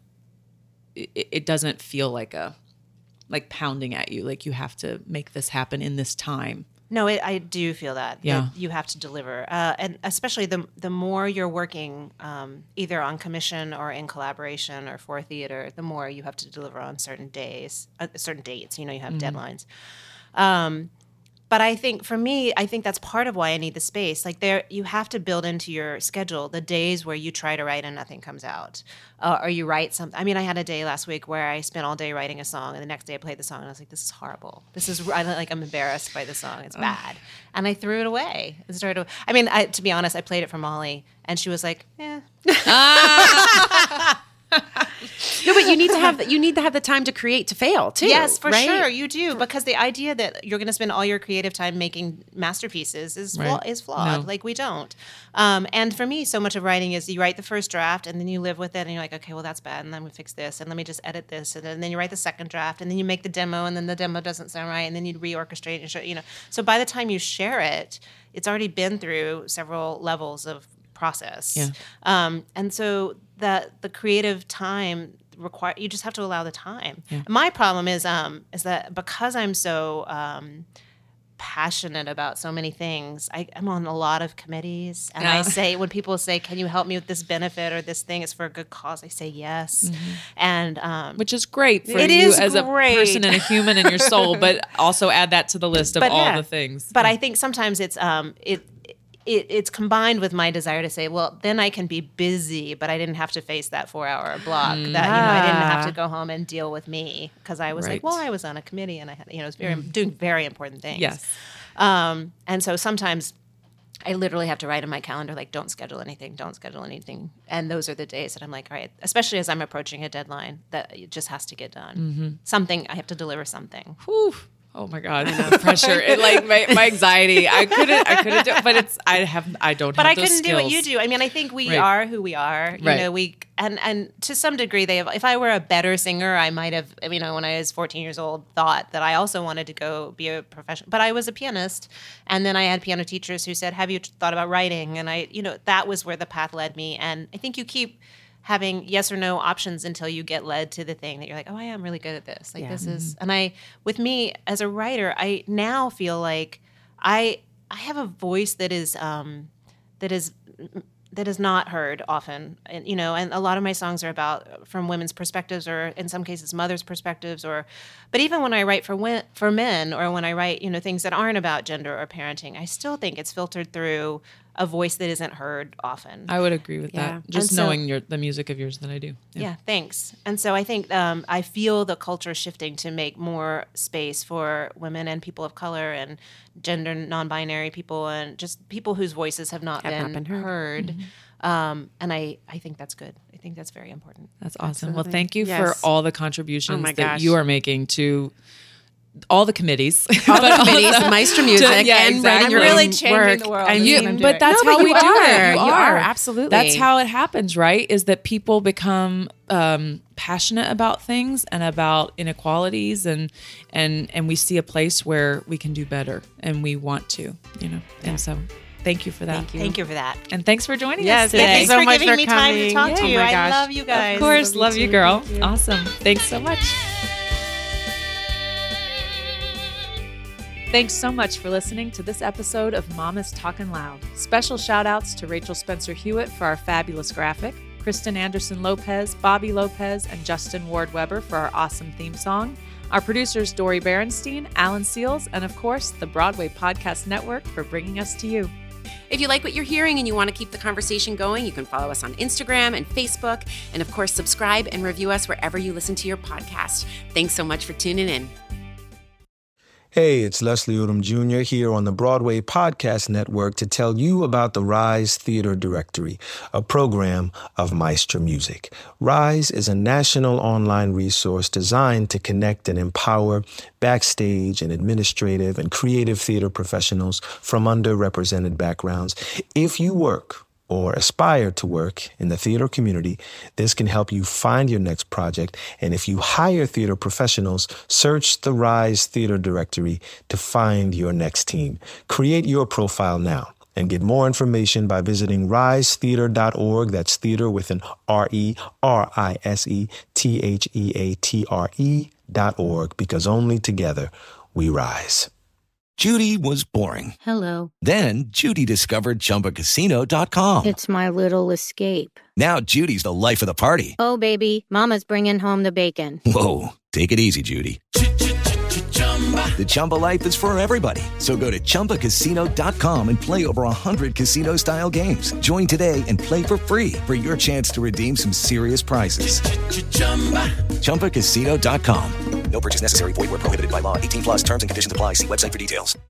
it, it doesn't feel like a, like pounding at you, like you have to make this happen in this time? No, it, I do feel that. Yeah. that you have to deliver, uh, and especially the the more you're working um, either on commission or in collaboration or for theater, the more you have to deliver on certain days, uh, certain dates. You know, you have deadlines. Um, but I think for me, I think that's part of why I need the space. Like there, you have to build into your schedule the days where you try to write and nothing comes out, uh, or you write something. I mean, I had a day last week where I spent all day writing a song, and the next day I played the song, and I was like, "This is horrible. This is I, like I'm embarrassed by the song. It's bad." And I threw it away and started. I mean, I, to be honest, I played it for Molly, and she was like, "Yeah." No, but you need to have you need to have the time to create to fail too. Yes, for right? sure, you do, because the idea that you're going to spend all your creative time making masterpieces is flaw- Right. is flawed. No. Like we don't. Um, and for me, so much of writing is you write the first draft and then you live with it, and you're like, okay, well that's bad, and then we fix this, and let me just edit this, and then, and then you write the second draft, and then you make the demo, and then the demo doesn't sound right, and then you reorchestrate and show, you know. So by the time you share it, it's already been through several levels of process. Yeah. Um, and so the the creative time require you just have to allow the time. Yeah. My problem is um is that because I'm so um passionate about so many things, I, I'm on a lot of committees, and I Yeah. say when people say, "Can you help me with this benefit or this thing? It's for a good cause," I say yes, and um, Which is great for It you is as great. a person and a human in your soul, but also add that to the list of But all yeah. the things. But I think sometimes it's um it it, it's combined with my desire to say, well, then I can be busy, but I didn't have to face that four-hour block. Mm. That you know, I didn't have Ah. to go home and deal with me because I was Right. like, well, I was on a committee and I had, you know, I was very doing very important things. Yes. Um, and so sometimes I literally have to write in my calendar, like, don't schedule anything, don't schedule anything. And those are the days that I'm like, all right, especially as I'm approaching a deadline, that it just has to get done. Mm-hmm. Something, I have to deliver something. Whew. Oh my God, the pressure! It like my, my anxiety. I couldn't, I couldn't do it, but it's I have, I don't. But have I those couldn't skills. do what you do. I mean, I think we Right. are who we are. You Right. know, we and and to some degree, they have. If I were a better singer, I might have. You know, when I was fourteen years old, thought that I also wanted to go be a professional. But I was a pianist, and then I had piano teachers who said, "Have you thought about writing?" And I, you know, that was where the path led me. And I think you keep having yes or no options until you get led to the thing that you're like, oh, I am really good at this. Like Yeah. this is, and I, with me as a writer, I now feel like I, I have a voice that is, um, that is, that is not heard often. And, you know, and a lot of my songs are about from women's perspectives or in some cases mothers' perspectives or, but even when I write for wen- for men or when I write, you know, things that aren't about gender or parenting, I still think it's filtered through a voice that isn't heard often. I would agree with Yeah. that. Just And so- knowing your the music of yours that I do. Yeah. thanks. And so I think um, I feel the culture shifting to make more space for women and people of color and gender non-binary people and just people whose voices have not, Have been, not been heard. heard. Um, and I, I think that's good. I think that's very important. That's awesome. Well, Absolutely. thank you Yes. for all the contributions Oh my that gosh. you are making to all the committees. All the committees, Maestro Music, yeah, and exactly. writing I'm your really own changing work. the world. And That's You, what I'm but doing. that's No, how but we you do are. it. You are, absolutely. That's how it happens, right? Is that people become um, passionate about things and about inequalities, and and and we see a place where we can do better, and we want to, you know. And so, thank you for that. Thank you. Thank you for that. And thanks for joining Yes, us today. thank you Thanks so for much giving for me time to coming. talk to Yeah. you. Oh my I gosh. love you guys. Of course, love you, girl. Thank you. Awesome. Thanks so much. Thanks so much for listening to this episode of Mama's Talkin' Loud. Special shout outs to Rachel Spencer Hewitt for our fabulous graphic, Kristen Anderson Lopez, Bobby Lopez, and Justin Ward Weber for our awesome theme song, our producers Dori Berenstein, Alan Seals, and of course, the Broadway Podcast Network for bringing us to you. If you like what you're hearing and you want to keep the conversation going, you can follow us on Instagram and Facebook. And of course, subscribe and review us wherever you listen to your podcast. Thanks so much for tuning in. Hey, it's Leslie Odom Junior here on the Broadway Podcast Network to tell you about the Rise Theater Directory, a program of Maestro Music. Rise is a national online resource designed to connect and empower backstage and administrative and creative theater professionals from underrepresented backgrounds. If you work or aspire to work in the theater community, this can help you find your next project. And if you hire theater professionals, search the Rise Theater Directory to find your next team. Create your profile now and get more information by visiting rise theater dot org. That's theater with an R E R I S E T H E A T R E dot org, because only together we rise. Judy was boring. Hello. Then Judy discovered Chumba Casino dot com. It's my little escape. Now Judy's the life of the party. Oh, baby, mama's bringing home the bacon. Whoa, take it easy, Judy. The Chumba life is for everybody. So go to Chumba Casino dot com and play over one hundred casino-style games. Join today and play for free for your chance to redeem some serious prizes. Chumba Casino dot com. No purchase necessary. Void where prohibited by law. eighteen plus terms and conditions apply. See website for details.